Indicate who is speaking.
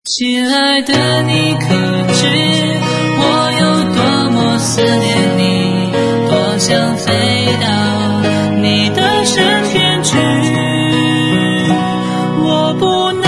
Speaker 1: 亲爱的，你可知我有多么思念你，多想飞到你的身边去，我不能